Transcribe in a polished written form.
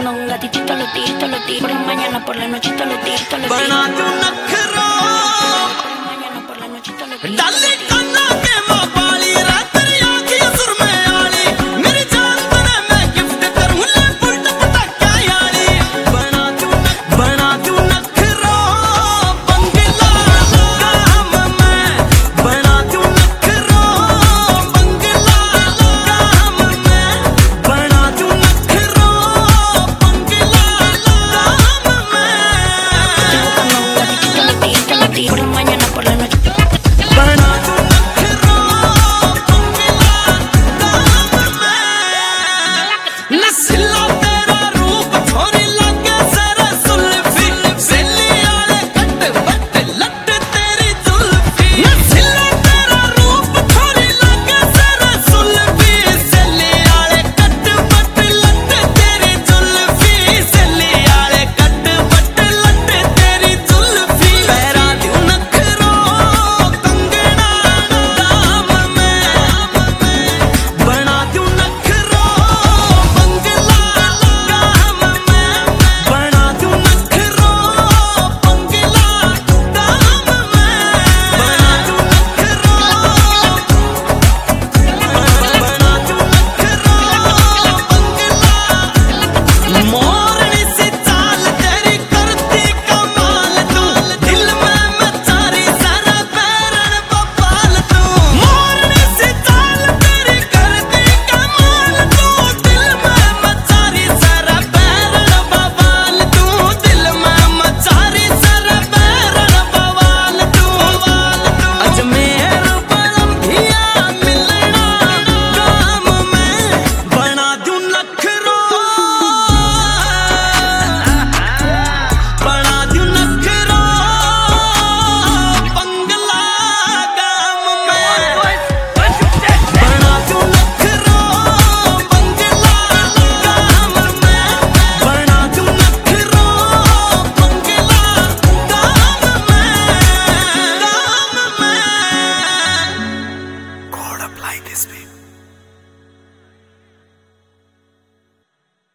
como un gatito todos los días, todos los días. Por la mañana, por la noche, todos los días, todos los días. बना तू नखरा Por la mañana, por la noche, todos los días.